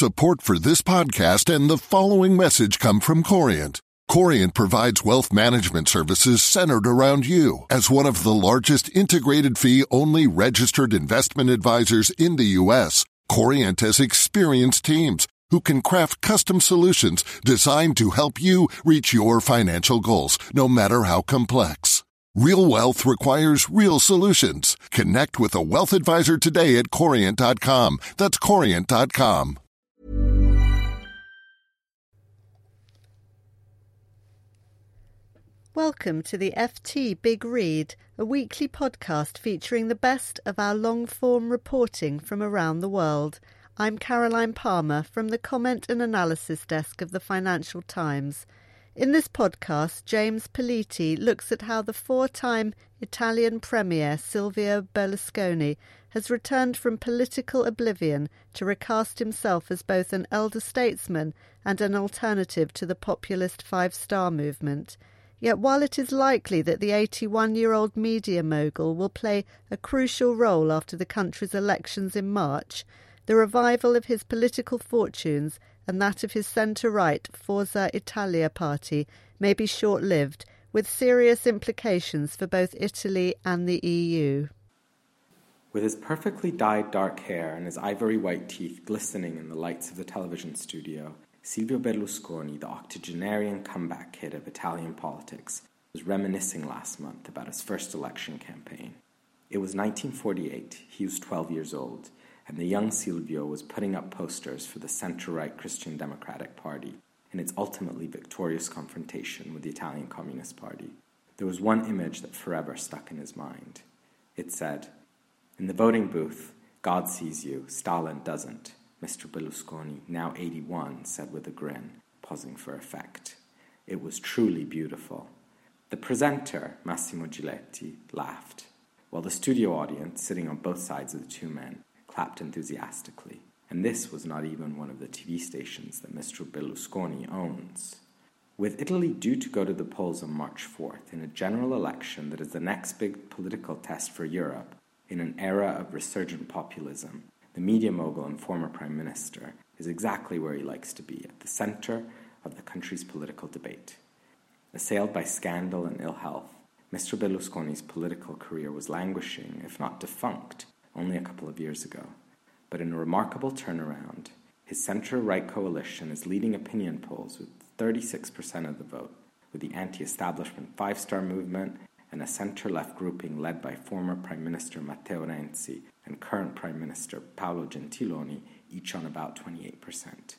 Support for this podcast and the following message come from Corient. Corient provides wealth management services centered around you. As one of the largest integrated fee-only registered investment advisors in the U.S., Corient has experienced teams who can craft custom solutions designed to help you reach your financial goals, no matter how complex. Real wealth requires real solutions. Connect with a wealth advisor today at Corient.com. That's Corient.com. Welcome to the FT Big Read, a weekly podcast featuring the best of our long-form reporting from around the world. I'm Caroline Palmer from the Comment and Analysis Desk of the Financial Times. In this podcast, James Politi looks at how the four-time Italian Premier Silvio Berlusconi has returned from political oblivion to recast himself as both an elder statesman and an alternative to the populist Five-Star movement. Yet while it is likely that the 81-year-old media mogul will play a crucial role after the country's elections in March, the revival of his political fortunes and that of his centre-right Forza Italia party may be short-lived, with serious implications for both Italy and the EU. With his perfectly dyed dark hair and his ivory-white teeth glistening in the lights of the television studio, Silvio Berlusconi, the octogenarian comeback kid of Italian politics, was reminiscing last month about his first election campaign. It was 1948, he was 12 years old, and the young Silvio was putting up posters for the centre-right Christian Democratic Party in its ultimately victorious confrontation with the Italian Communist Party. There was one image that forever stuck in his mind. It said, "In the voting booth, God sees you, Stalin doesn't," Mr. Berlusconi, now 81, said with a grin, pausing for effect. It was truly beautiful. The presenter, Massimo Giletti, laughed, while the studio audience, sitting on both sides of the two men, clapped enthusiastically. And this was not even one of the TV stations that Mr. Berlusconi owns. With Italy due to go to the polls on March 4th in a general election that is the next big political test for Europe, in an era of resurgent populism, the media mogul and former prime minister is exactly where he likes to be, at the center of the country's political debate. Assailed by scandal and ill health, Mr. Berlusconi's political career was languishing, if not defunct, only a couple of years ago. But in a remarkable turnaround, his center-right coalition is leading opinion polls with 36% of the vote, with the anti-establishment Five-Star movement and a center-left grouping led by former Prime Minister Matteo Renzi and current Prime Minister Paolo Gentiloni, each on about 28%.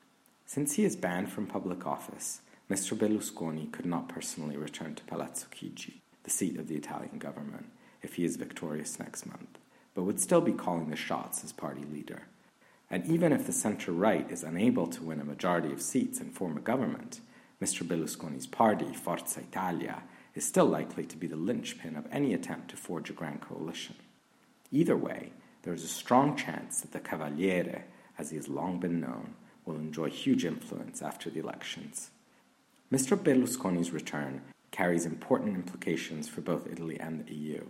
Since he is banned from public office, Mr. Berlusconi could not personally return to Palazzo Chigi, the seat of the Italian government, if he is victorious next month, but would still be calling the shots as party leader. And even if the center-right is unable to win a majority of seats and form a government, Mr. Berlusconi's party, Forza Italia, is still likely to be the linchpin of any attempt to forge a grand coalition. Either way, there is a strong chance that the Cavaliere, as he has long been known, will enjoy huge influence after the elections. Mr. Berlusconi's return carries important implications for both Italy and the EU.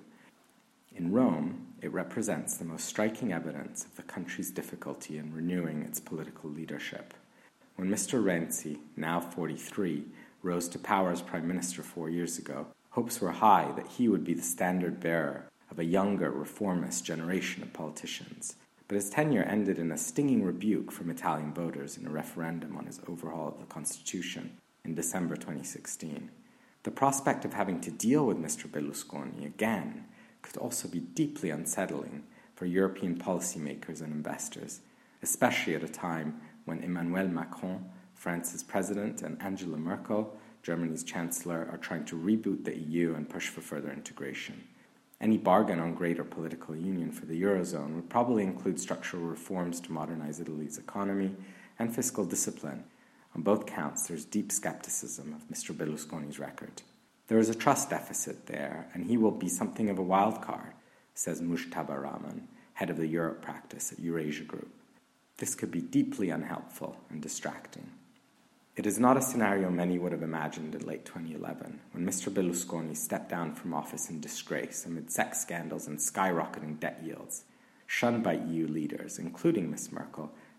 In Rome, it represents the most striking evidence of the country's difficulty in renewing its political leadership. When Mr. Renzi, now 43, rose to power as Prime Minister 4 years ago, hopes were high that he would be the standard-bearer of a younger, reformist generation of politicians. But his tenure ended in a stinging rebuke from Italian voters in a referendum on his overhaul of the Constitution in December 2016. The prospect of having to deal with Mr. Berlusconi again could also be deeply unsettling for European policymakers and investors, especially at a time when Emmanuel Macron, France's president, and Angela Merkel, Germany's chancellor, are trying to reboot the EU and push for further integration. Any bargain on greater political union for the Eurozone would probably include structural reforms to modernize Italy's economy and fiscal discipline. On both counts, there's deep skepticism of Mr. Berlusconi's record. There is a trust deficit there, and he will be something of a wild card, says Mujtaba Rahman, head of the Europe practice at Eurasia Group. This could be deeply unhelpful and distracting. It is not a scenario many would have imagined in late 2011, when Mr. Berlusconi stepped down from office in disgrace amid sex scandals and skyrocketing debt yields, shunned by EU leaders, including Ms. Merkel,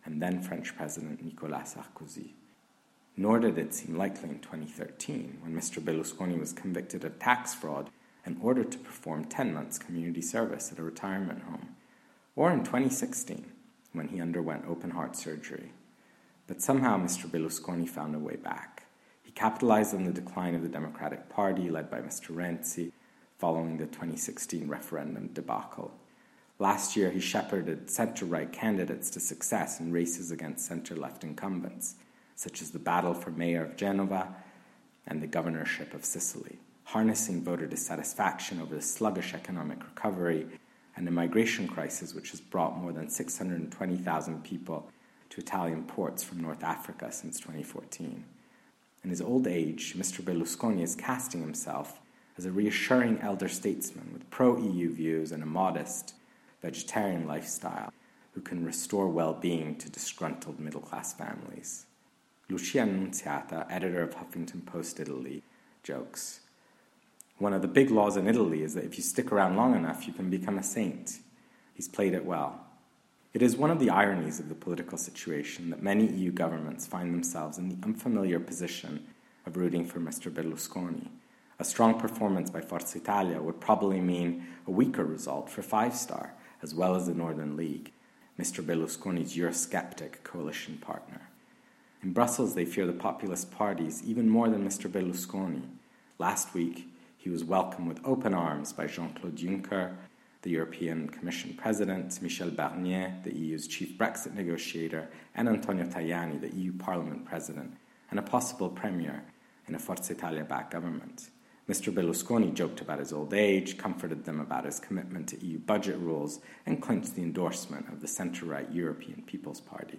and then French President Nicolas Sarkozy. Nor did it seem likely in 2013, when Mr. Berlusconi was convicted of tax fraud and ordered to perform 10 months community service at a retirement home, or in 2016, when he underwent open-heart surgery. But somehow Mr. Berlusconi found a way back. He capitalized on the decline of the Democratic Party, led by Mr. Renzi, following the 2016 referendum debacle. Last year, he shepherded center-right candidates to success in races against center-left incumbents, such as the battle for mayor of Genova and the governorship of Sicily, harnessing voter dissatisfaction over the sluggish economic recovery and a migration crisis which has brought more than 620,000 people to Italian ports from North Africa since 2014. In his old age, Mr. Berlusconi is casting himself as a reassuring elder statesman with pro-EU views and a modest, vegetarian lifestyle who can restore well-being to disgruntled middle-class families. Lucia Annunziata, editor of Huffington Post Italy, jokes, "One of the big laws in Italy is that if you stick around long enough, you can become a saint." He's played it well. It is one of the ironies of the political situation that many EU governments find themselves in the unfamiliar position of rooting for Mr. Berlusconi. A strong performance by Forza Italia would probably mean a weaker result for Five Star, as well as the Northern League, Mr. Berlusconi's Eurosceptic coalition partner. In Brussels, they fear the populist parties even more than Mr. Berlusconi. Last week, he was welcomed with open arms by Jean-Claude Juncker, the European Commission President, Michel Barnier, the EU's chief Brexit negotiator, and Antonio Tajani, the EU Parliament President, and a possible premier in a Forza Italia-backed government. Mr. Berlusconi joked about his old age, comforted them about his commitment to EU budget rules, and clinched the endorsement of the centre-right European People's Party.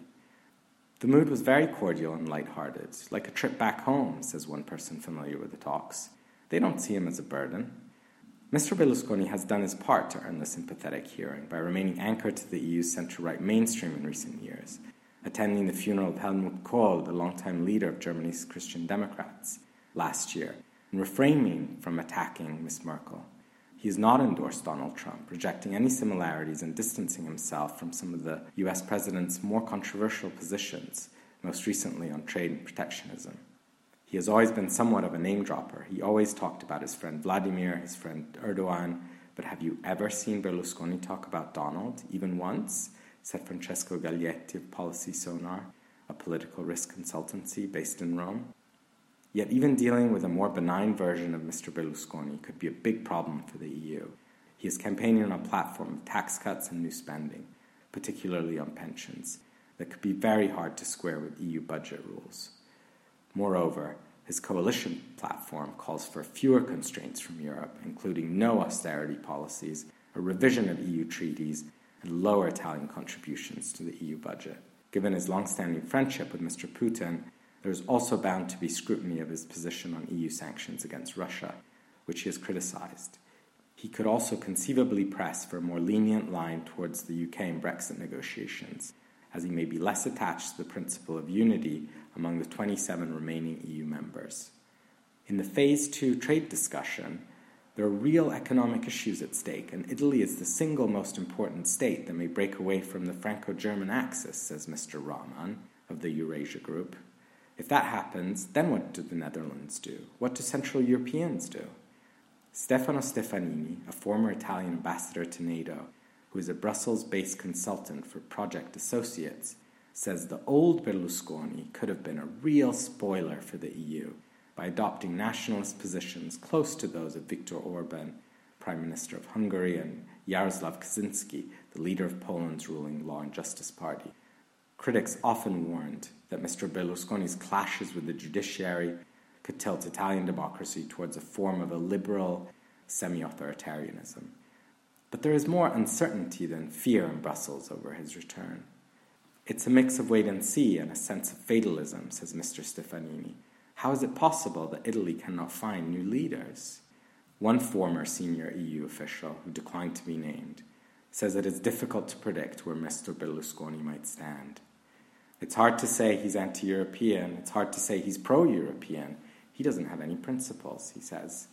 The mood was very cordial and light-hearted, like a trip back home, says one person familiar with the talks. They don't see him as a burden. Mr. Berlusconi has done his part to earn the sympathetic hearing by remaining anchored to the EU's centre-right mainstream in recent years, attending the funeral of Helmut Kohl, the longtime leader of Germany's Christian Democrats, last year, and refraining from attacking Ms. Merkel. He has not endorsed Donald Trump, rejecting any similarities and distancing himself from some of the US president's more controversial positions, most recently on trade and protectionism. He has always been somewhat of a name-dropper. He always talked about his friend Vladimir, his friend Erdogan, but have you ever seen Berlusconi talk about Donald, even once? Said Francesco Gaglietti of Policy Sonar, a political risk consultancy based in Rome. Yet even dealing with a more benign version of Mr. Berlusconi could be a big problem for the EU. He is campaigning on a platform of tax cuts and new spending, particularly on pensions, that could be very hard to square with EU budget rules. Moreover, his coalition platform calls for fewer constraints from Europe, including no austerity policies, a revision of EU treaties, and lower Italian contributions to the EU budget. Given his long-standing friendship with Mr. Putin, there is also bound to be scrutiny of his position on EU sanctions against Russia, which he has criticized. He could also conceivably press for a more lenient line towards the UK in Brexit negotiations, as he may be less attached to the principle of unity among the 27 remaining EU members. In the Phase 2 trade discussion, there are real economic issues at stake, and Italy is the single most important state that may break away from the Franco-German axis, says Mr. Rahman of the Eurasia Group. If that happens, then what do the Netherlands do? What do Central Europeans do? Stefano Stefanini, a former Italian ambassador to NATO, who is a Brussels-based consultant for Project Associates, says the old Berlusconi could have been a real spoiler for the EU by adopting nationalist positions close to those of Viktor Orban, Prime Minister of Hungary, and Jaroslaw Kaczynski, the leader of Poland's ruling Law and Justice Party. Critics often warned that Mr. Berlusconi's clashes with the judiciary could tilt Italian democracy towards a form of a liberal semi-authoritarianism. But there is more uncertainty than fear in Brussels over his return. It's a mix of wait and see and a sense of fatalism, says Mr. Stefanini. How is it possible that Italy cannot find new leaders? One former senior EU official, who declined to be named, says it is difficult to predict where Mr. Berlusconi might stand. It's hard to say he's anti-European. It's hard to say he's pro-European. He doesn't have any principles, he says.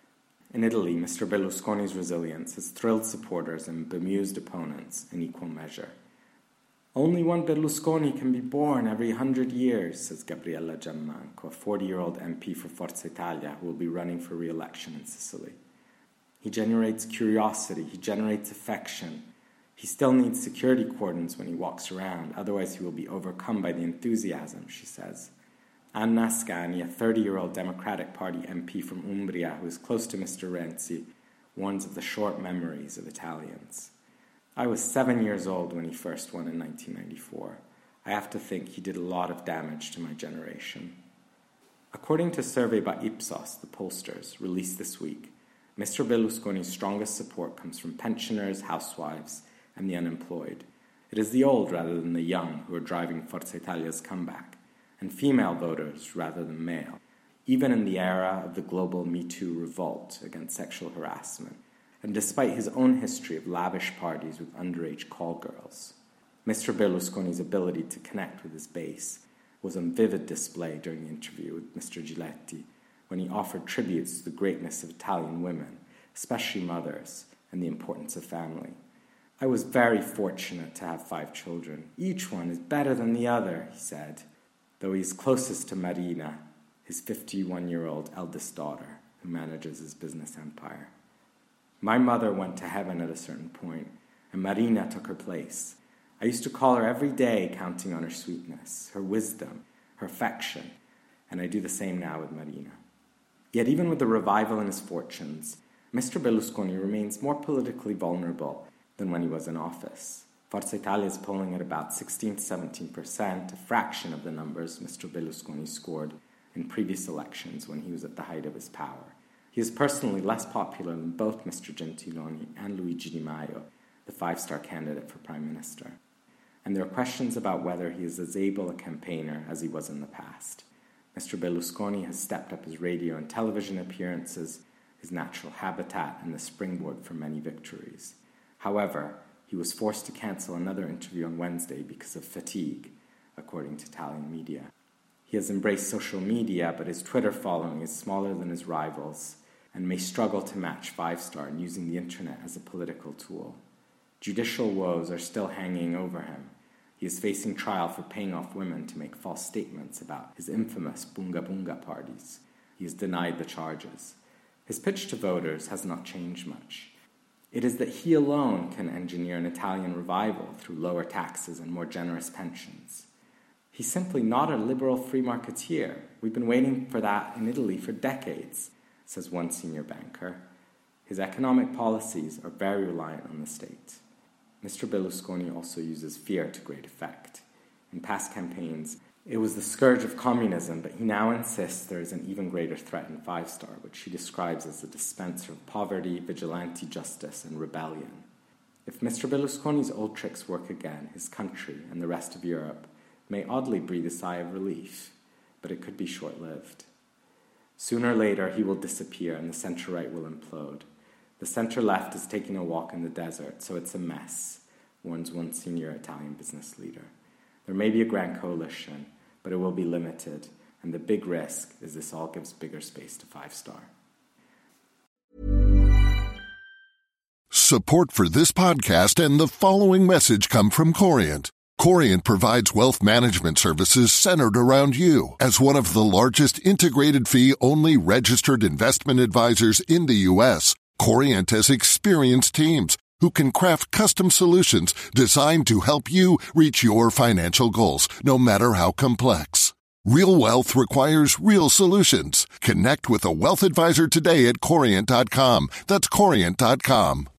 In Italy, Mr. Berlusconi's resilience has thrilled supporters and bemused opponents in equal measure. Only one Berlusconi can be born every 100 years, says Gabriella Giammanco, a 40-year-old MP for Forza Italia who will be running for re-election in Sicily. He generates curiosity, he generates affection. He still needs security cordons when he walks around, otherwise he will be overcome by the enthusiasm, she says. Anna Ascani, a 30-year-old Democratic Party MP from Umbria who is close to Mr. Renzi, warns of the short memories of Italians. I was 7 years old when he first won in 1994. I have to think he did a lot of damage to my generation. According to a survey by Ipsos, the pollsters, released this week, Mr. Berlusconi's strongest support comes from pensioners, housewives, and the unemployed. It is the old rather than the young who are driving Forza Italia's comeback, and female voters rather than male, even in the era of the global Me Too revolt against sexual harassment, and despite his own history of lavish parties with underage call girls. Mr. Berlusconi's ability to connect with his base was on vivid display during the interview with Mr. Giletti, when he offered tributes to the greatness of Italian women, especially mothers, and the importance of family. I was very fortunate to have 5 children. Each one is better than the other, he said, though he is closest to Marina, his 51-year-old eldest daughter, who manages his business empire. My mother went to heaven at a certain point, and Marina took her place. I used to call her every day, counting on her sweetness, her wisdom, her affection, and I do the same now with Marina. Yet even with the revival in his fortunes, Mr. Berlusconi remains more politically vulnerable than when he was in office. Forza Italia is polling at about 16-17%, a fraction of the numbers Mr. Berlusconi scored in previous elections when he was at the height of his power. He is personally less popular than both Mr. Gentiloni and Luigi Di Maio, the 5-star candidate for Prime Minister. And there are questions about whether he is as able a campaigner as he was in the past. Mr. Berlusconi has stepped up his radio and television appearances, his natural habitat, and the springboard for many victories. However, he was forced to cancel another interview on Wednesday because of fatigue, according to Italian media. He has embraced social media, but his Twitter following is smaller than his rivals and may struggle to match 5-star in using the internet as a political tool. Judicial woes are still hanging over him. He is facing trial for paying off women to make false statements about his infamous Bunga Bunga parties. He is denied the charges. His pitch to voters has not changed much. It is that he alone can engineer an Italian revival through lower taxes and more generous pensions. He's simply not a liberal free marketeer. We've been waiting for that in Italy for decades, says one senior banker. His economic policies are very reliant on the state. Mr. Berlusconi also uses fear to great effect. In past campaigns, it was the scourge of communism, but he now insists there is an even greater threat in 5-star, which he describes as the dispenser of poverty, vigilante justice, and rebellion. If Mr. Berlusconi's old tricks work again, his country and the rest of Europe may oddly breathe a sigh of relief, but it could be short-lived. Sooner or later, he will disappear and the centre-right will implode. The centre-left is taking a walk in the desert, so it's a mess, warns one senior Italian business leader. There may be a grand coalition, but it will be limited, and the big risk is this all gives bigger space to 5-star. Support for this podcast and the following message come from Corient. Corient provides wealth management services centered around you. As one of the largest integrated fee-only registered investment advisors in the U.S., Corient has experienced teams who can craft custom solutions designed to help you reach your financial goals, no matter how complex. Real wealth requires real solutions. Connect with a wealth advisor today at Corient.com. That's Corient.com.